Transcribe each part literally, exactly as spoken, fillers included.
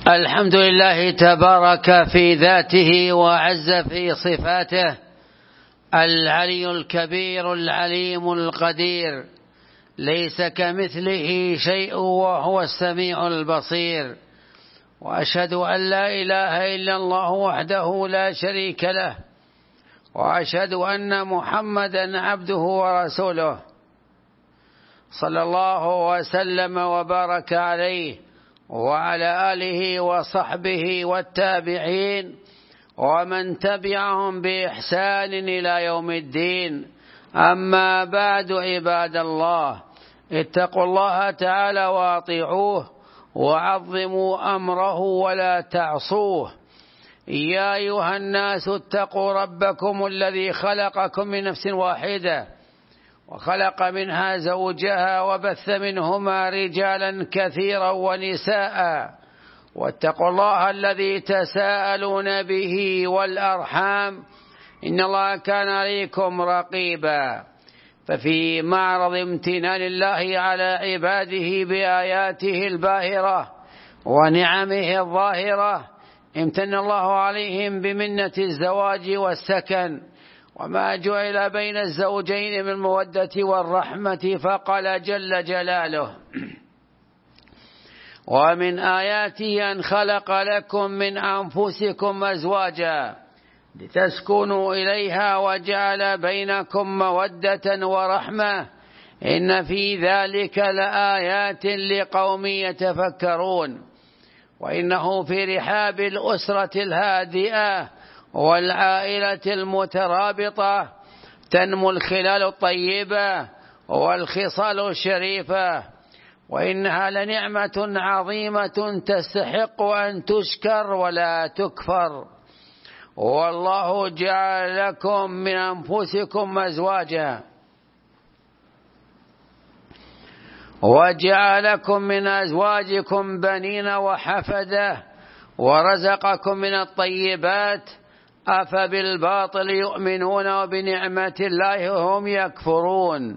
الحمد لله تبارك في ذاته وعز في صفاته، العلي الكبير العليم القدير، ليس كمثله شيء وهو السميع البصير. وأشهد أن لا إله إلا الله وحده لا شريك له، وأشهد أن محمدا عبده ورسوله، صلى الله وسلم وبارك عليه وعلى آله وصحبه والتابعين ومن تبعهم بإحسان إلى يوم الدين. أما بعد، عباد الله، اتقوا الله تعالى وأطيعوه وعظموا أمره ولا تعصوه. يا أيها الناس اتقوا ربكم الذي خلقكم من نفس واحدة وخلق منها زوجها وبث منهما رجالا كثيرا ونساء، واتقوا الله الذي تساءلون به والأرحام، إن الله كان عليكم رقيبا. ففي معرض امتنان الله على عباده بآياته الباهرة ونعمه الظاهرة، امتن الله عليهم بمنة الزواج والسكن، وما جعل بين الزوجين من المودة والرحمة، فقال جل جلاله: ومن آياته أن خلق لكم من أنفسكم أزواجا لتسكنوا إليها وجعل بينكم مودة ورحمة، إن في ذلك لآيات لقوم يتفكرون. وإنه في رحاب الأسرة الهادئة والعائلة المترابطة تنمو الخلال الطيبة والخصال الشريفة، وإنها لنعمة عظيمة تستحق أن تشكر ولا تكفر. والله جعل لكم من أنفسكم أزواجا وجعلكم من أزواجكم بنين وحفدة ورزقكم من الطيبات، أفبالباطل يؤمنون وبنعمة الله هم يكفرون.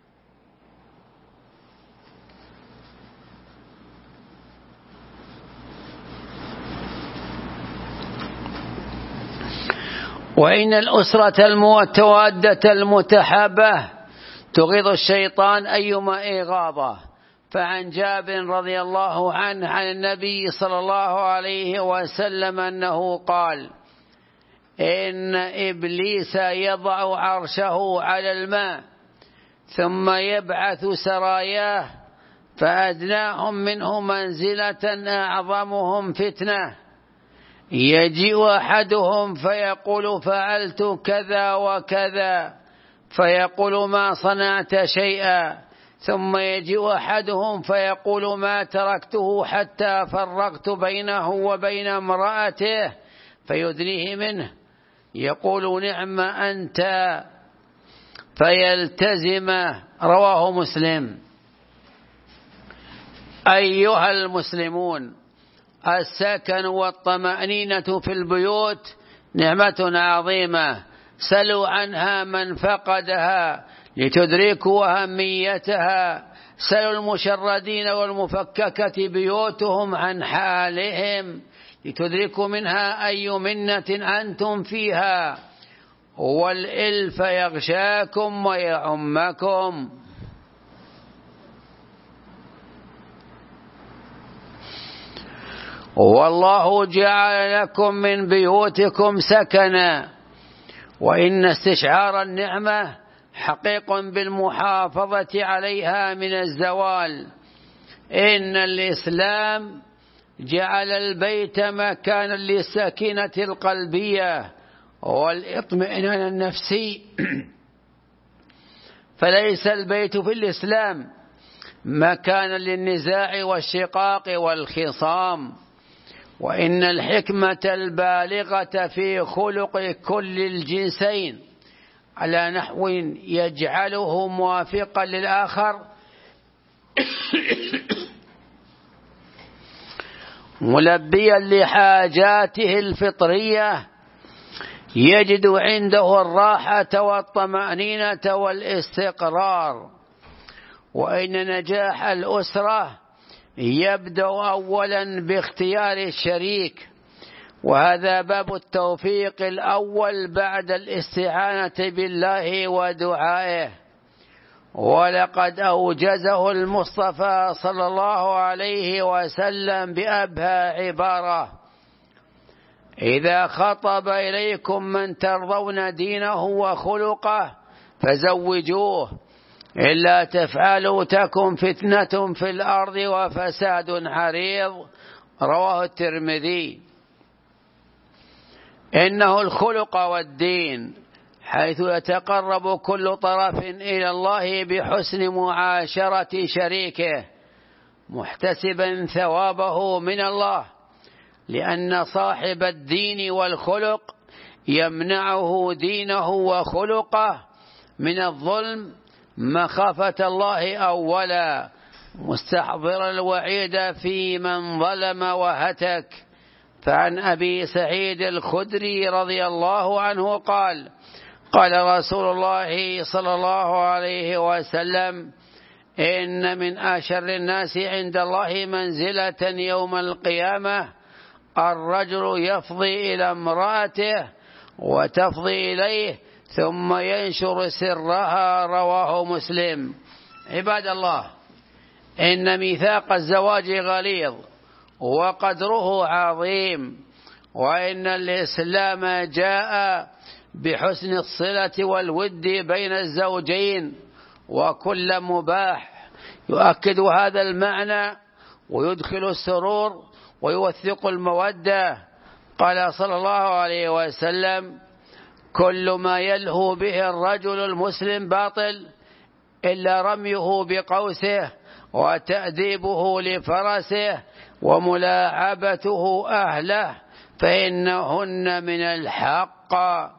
وإن الأسرة المتوادة المتحابة تغيظ الشيطان أيما إغاظة. فعن جابر رضي الله عنه عن النبي صلى الله عليه وسلم أنه قال: إن إبليس يضع عرشه على الماء ثم يبعث سراياه، فأدناهم منه منزلة أعظمهم فتنة، يجيء أحدهم فيقول: فعلت كذا وكذا، فيقول: ما صنعت شيئا. ثم يجيء أحدهم فيقول: ما تركته حتى فرقت بينه وبين امرأته، فيدنيه منه، يقول: نعم أنت، فيلتزمه. رواه مسلم. أيها المسلمون، السكن والطمأنينة في البيوت نعمة عظيمة، سلوا عنها من فقدها لتدركوا أهميتها. سلوا المشردين والمفككة بيوتهم عن حالهم لتدركوا منها أي منة أنتم فيها، والإلف يغشاكم ويعمكم. والله جعل لكم من بيوتكم سكنا. وإن استشعار النعمة حقيق بالمحافظة عليها من الزوال. إن الإسلام جعل البيت مكانا للسكينة القلبية والإطمئنان النفسي، فليس البيت في الإسلام مكانا للنزاع والشقاق والخصام. وإن الحكمة البالغة في خلق كل الجنسين على نحو يجعله موافقا للآخر ملبيا لحاجاته الفطرية، يجد عنده الراحة والطمأنينة والاستقرار. وإن نجاح الأسرة يبدأ أولا باختيار الشريك، وهذا باب التوفيق الأول بعد الاستعانة بالله ودعائه. ولقد أوجزه المصطفى صلى الله عليه وسلم بأبهى عبارة: إذا خطب إليكم من ترضون دينه وخلقه فزوجوه، إلا تفعلوا تكن فتنة في الأرض وفساد عريض. رواه الترمذي. إنه الخلق والدين، حيث يتقرب كل طرف إلى الله بحسن معاشرة شريكه محتسبا ثوابه من الله، لأن صاحب الدين والخلق يمنعه دينه وخلقه من الظلم مخافة الله أولا، مستحضر الوعيد في من ظلم وهتك. فعن أبي سعيد الخدري رضي الله عنه قال: قال رسول الله صلى الله عليه وسلم: إن من أشر الناس عند الله منزلة يوم القيامة الرجل يفضي إلى امرأته وتفضي إليه ثم ينشر سرها. رواه مسلم. عباد الله، إن ميثاق الزواج غليظ وقدره عظيم، وإن الإسلام جاء بحسن الصلة والود بين الزوجين، وكل مباح يؤكد هذا المعنى ويدخل السرور ويوثق المودة. قال صلى الله عليه وسلم: كل ما يلهو به الرجل المسلم باطل إلا رميه بقوسه وتأديبه لفرسه وملاعبته أهله، فإنهن من الحق.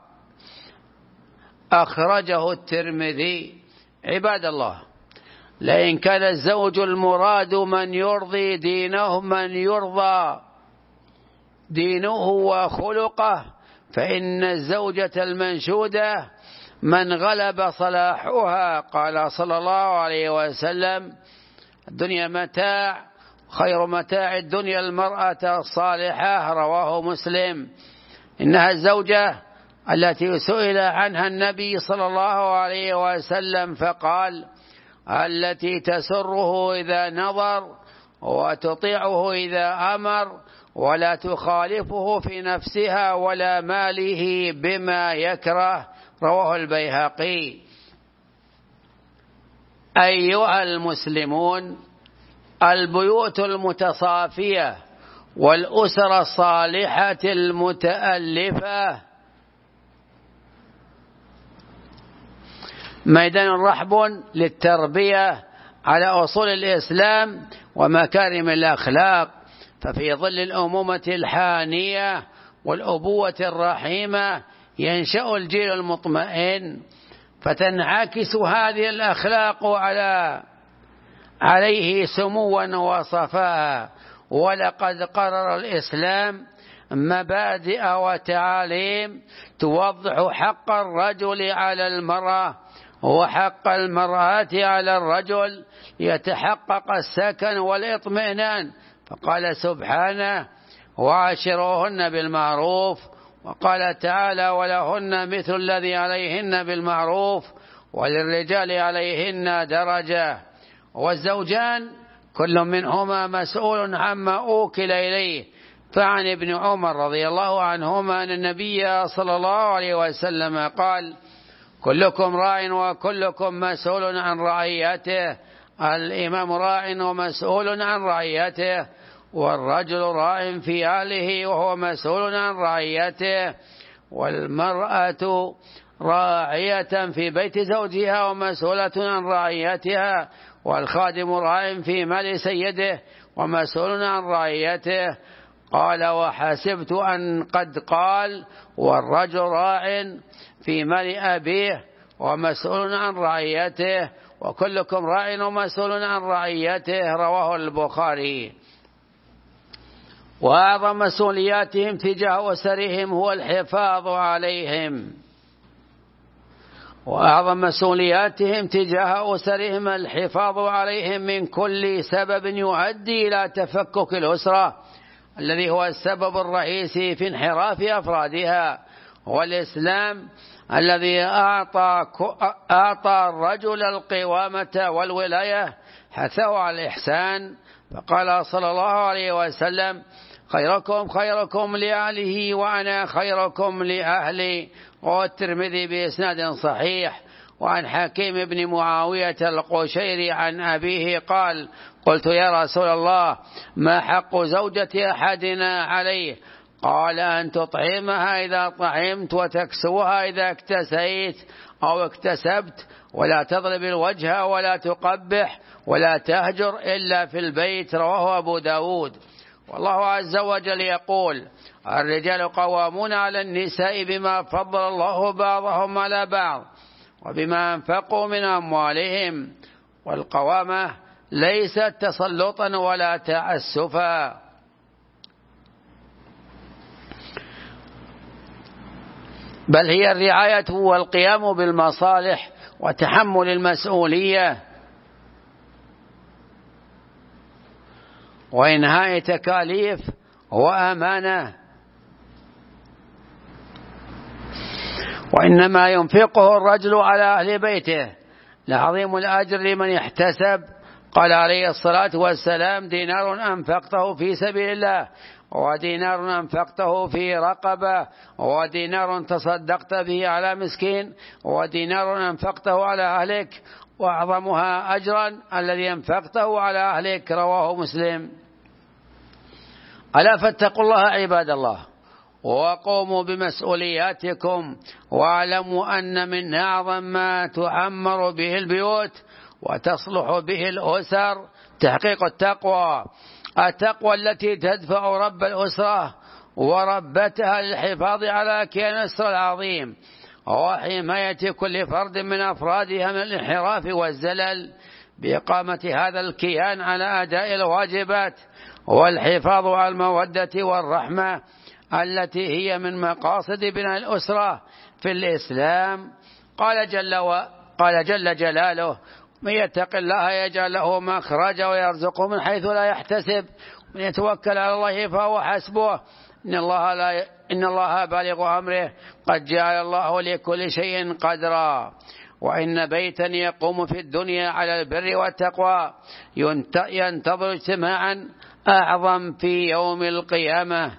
أخرجه الترمذي. عباد الله، لئن كان الزوج المراد من يرضي دينه من يرضى دينه وخلقه، فإن الزوجة المنشودة من غلب صلاحها. قال صلى الله عليه وسلم: الدنيا متاع، خير متاع الدنيا المرأة الصالحة. رواه مسلم. إنها الزوجة التي سئل عنها النبي صلى الله عليه وسلم فقال: التي تسره إذا نظر وتطيعه إذا أمر ولا تخالفه في نفسها ولا ماله بما يكره. رواه البيهقي. أيها المسلمون، البيوت المتصافية والأسر الصالحة المتألفة ميدان رحب للتربية على أصول الإسلام ومكارم الأخلاق. ففي ظل الأمومة الحانية والأبوة الرحيمة ينشأ الجيل المطمئن، فتنعكس هذه الأخلاق على عليه سموا وصفاء. ولقد قرر الإسلام مبادئ وتعاليم توضح حق الرجل على المرأة وحق المرأة على الرجل يتحقق السكن والاطمئنان. فقال سبحانه: وعاشروهن بالمعروف. وقال تعالى: ولهن مثل الذي عليهن بالمعروف وللرجال عليهن درجة. والزوجان كل منهما مسؤول عما أوكل إليه. فعن ابن عمر رضي الله عنهما أن النبي صلى الله عليه وسلم قال: كلكم راع وكلكم مسؤول عن رعيته. الإمام راع ومسؤول عن رعيته، والرجل راع في أهله وهو مسؤول عن رعيته، والمرأة راعية في بيت زوجها ومسؤولة عن رعيتها، والخادم راع في مال سيده ومسؤول عن رعيته. قال: وحسبت أن قد قال: والرجل راع في مال أبيه ومسؤول عن رعيته، وكلكم راع ومسؤول عن رعيته. رواه البخاري. وأعظم مسؤولياتهم تجاه أسرهم هو الحفاظ عليهم وأعظم مسؤولياتهم تجاه أسرهم الحفاظ عليهم من كل سبب يؤدي إلى تفكك الأسرة الذي هو السبب الرئيسي في انحراف أفرادها. والإسلام الذي أعطى, أعطى الرجل القوامة والولاية حثه على الإحسان، فقال صلى الله عليه وسلم: خيركم خيركم لأهله وأنا خيركم لأهلي. والترمذي بإسناد صحيح. وعن حكيم بن معاوية القشيري عن أبيه قال: قلت يا رسول الله ما حق زوجة أحدنا عليه؟ قال: أن تطعمها إذا طعمت وتكسوها إذا اكتسيت أو اكتسبت، ولا تضرب الوجه ولا تقبح ولا تهجر إلا في البيت. رواه أبو داود. والله عز وجل يقول: الرجال قوامون على النساء بما فضل الله بعضهم على بعض وبما أنفقوا من أموالهم. والقوامة ليست تسلطا ولا تعسفا، بل هي الرعاية والقيام بالمصالح وتحمل المسؤولية وإنهاء تكاليف وأمانة. وإنما ينفقه الرجل على أهل بيته لعظيم الأجر لمن يحتسب. قال عليه الصلاة والسلام: دينار أنفقته في سبيل الله، ودينار أنفقته في رقبة، ودينار تصدقت به على مسكين، ودينار أنفقته على أهلك، وأعظمها أجرا الذي أنفقته على أهلك. رواه مسلم. ألا فاتقوا الله عباد الله، وقوموا بمسؤولياتكم، واعلموا أن من أعظم ما تعمر به البيوت وتصلح به الأسر تحقيق التقوى، التقوى التي تدفع رب الأسرة وربتها للحفاظ على كيان الأسرة العظيم وحماية كل فرد من أفرادها من الانحراف والزلل، بإقامة هذا الكيان على أداء الواجبات والحفاظ على المودة والرحمة التي هي من مقاصد بناء الأسرة في الإسلام. قال جل, و... قال جل جلاله: من يتق الله يجعل له مخرجا ويرزقه من حيث لا يحتسب، من يتوكل على الله فهو حسبه، إن الله, لا... إن الله بالغ أمره، قد جعل الله لكل شيء قدرا. وإن بيتا يقوم في الدنيا على البر والتقوى ينتظر اجتماعا أعظم في يوم القيامة،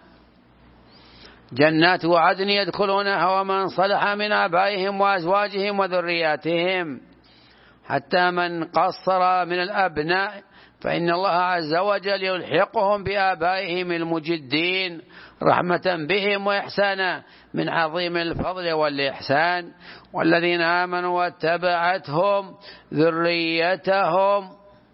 جنات عدن يدخلونها ومن صلح من آبائهم وأزواجهم وذرياتهم، حتى من قصر من الأبناء فإن الله عز وجل يلحقهم بآبائهم المجدين رحمة بهم وإحسانا من عظيم الفضل والإحسان. والذين آمنوا واتبعتهم ذريتهم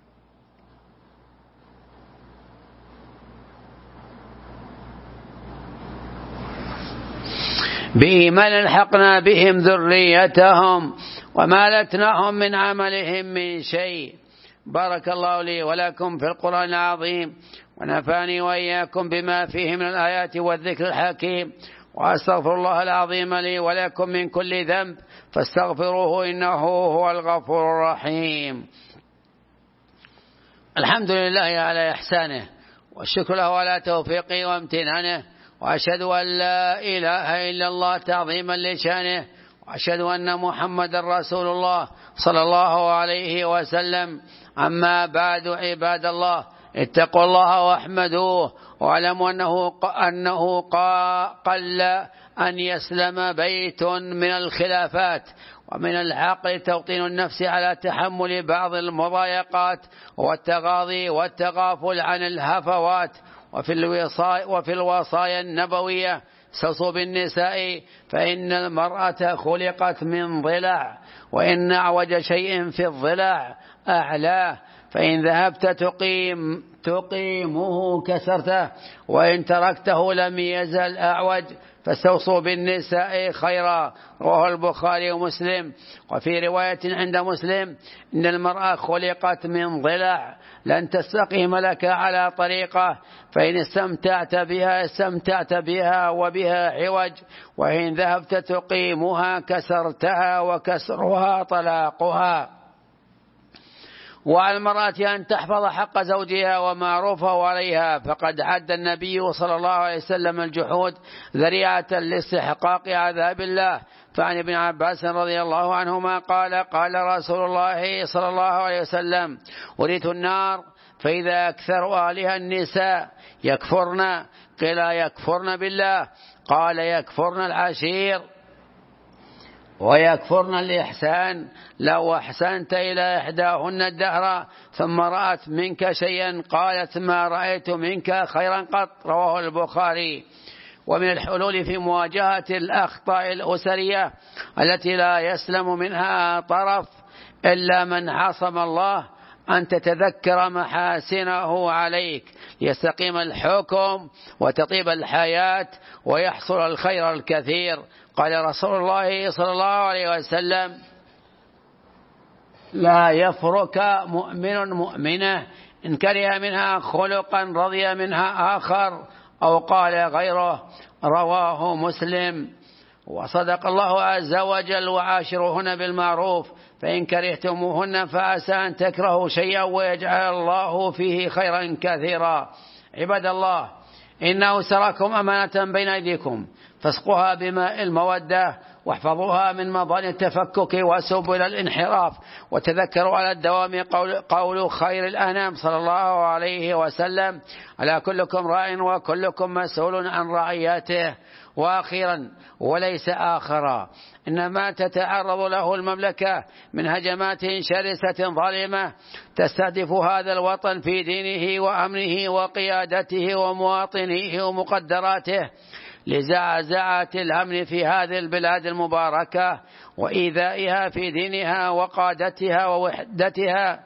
بإيمان الحقنا بهم ذريتهم وما لتناهم من عملهم من شيء. بارك الله لي ولكم في القرآن العظيم، ونفعني وإياكم بما فيه من الآيات والذكر الحكيم، وأستغفر الله العظيم لي ولكم من كل ذنب فاستغفروه إنه هو الغفور الرحيم. الحمد لله على إحسانه، والشكر له على توفيقه وامتنانه، وأشهد أن لا إله إلا الله تعظيما لشانه، وأشهد أن محمد رسول الله صلى الله عليه وسلم. أما بعد عباد الله، اتقوا الله واحمدوه، واعلموا أنه, أنه قل أن يسلم بيت من الخلافات ومن العقل توطين النفس على تحمل بعض المضايقات والتغاضي والتغافل عن الهفوات. وفي الوصايا, وفي الوصايا النبوية استوصوا بالنساء فإن المرأة خلقت من ضلع، وإن أعوج شيء في الضلع أعلاه، فإن ذهبت تقيم تقيمه كسرته، وإن تركته لم يزل أعوج، فاستوصوا بالنساء خيرا. رواه البخاري ومسلم. وفي رواية عند مسلم إن المرأة خلقت من ضلع لن تستقيم لك على طريقة، فإن استمتعت بها استمتعت بها وبها عوج، وإن ذهبت تقيمها كسرتها، وكسرها طلاقها. وعلى المرأة أن تحفظ حق زوجها ومعروفه عليها، فقد عد النبي صلى الله عليه وسلم الجحود ذريعة لاستحقاق عذاب الله. فعن ابن عباس رضي الله عنهما قال قال رسول الله صلى الله عليه وسلم: أريت النار فإذا أكثر أهلها النساء يكفرن، قيل يكفرن بالله؟ قال يكفرن العشير ويكفرن الإحسان. لو أحسنت إلى إحداهن الدهر ثم رأت منك شيئا قالت ما رأيت منك خيرا قط. رواه البخاري. ومن الحلول في مواجهة الأخطاء الأسرية التي لا يسلم منها طرف إلا من عصم الله أن تتذكر محاسنه عليك ليستقيم الحكم وتطيب الحياة ويحصل الخير الكثير. قال رسول الله صلى الله عليه وسلم: لا يفرك مؤمن مؤمنة إن كره منها خلقا رضي منها آخر، أو قال غيره. رواه مسلم. وصدق الله عز وجل: وعاشرهن بالمعروف فإن كرهتموهن فعسى أن تكرهوا شيئا ويجعل الله فيه خيرا كثيرا. عباد الله، إنه سراكم أمانة بين أيديكم، فاسقوها بماء المودة، واحفظوها من مظان التفكك وسبل الانحراف، وتذكروا على الدوام قول, قول خير الأنام صلى الله عليه وسلم: ألا كلكم راع وكلكم مسؤول عن رعيته. وأخيرا وليس آخرا، إنما تتعرض له المملكة من هجمات شرسة ظالمة تستهدف هذا الوطن في دينه وأمنه وقيادته ومواطنيه ومقدراته، لزعزعة الأمن في هذه البلاد المباركة وإيذائها في دينها وقادتها ووحدتها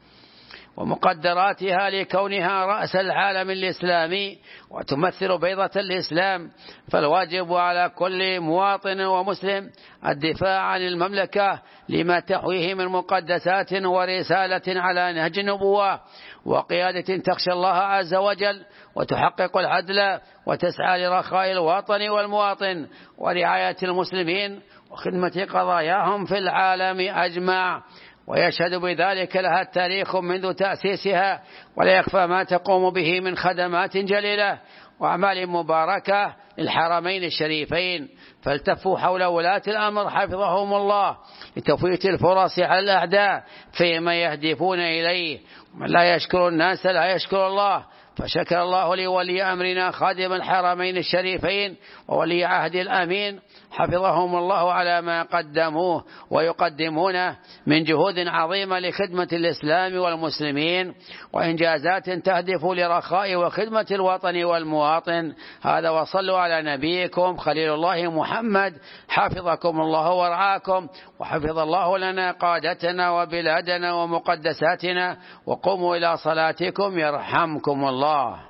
ومقدراتها، لكونها رأس العالم الإسلامي وتمثل بيضة الإسلام. فالواجب على كل مواطن ومسلم الدفاع عن المملكة لما تحويه من مقدسات ورسالة على نهج النبوة، وقيادة تخشى الله عز وجل وتحقق العدل وتسعى لرخاء الوطن والمواطن ورعاية المسلمين وخدمة قضاياهم في العالم أجمع. ويشهد بذلك لها التاريخ منذ تأسيسها، ولا يخفى ما تقوم به من خدمات جليلة وأعمال مباركة للحرمين الشريفين. فالتفوا حول ولاة الأمر حفظهم الله لتفويت الفرص على الأعداء فيما يهدفون إليه. ومن لا يشكر الناس لا يشكر الله، فشكر الله لولي أمرنا خادم الحرمين الشريفين وولي عهد الأمين حفظهم الله على ما قدموه ويقدمونه من جهود عظيمة لخدمة الإسلام والمسلمين وإنجازات تهدف لرخاء وخدمة الوطن والمواطن. هذا وصلوا على نبيكم خليل الله محمد، حفظكم الله ورعاكم، وحفظ الله لنا قادتنا وبلادنا ومقدساتنا. وقوموا إلى صلاتكم يرحمكم الله.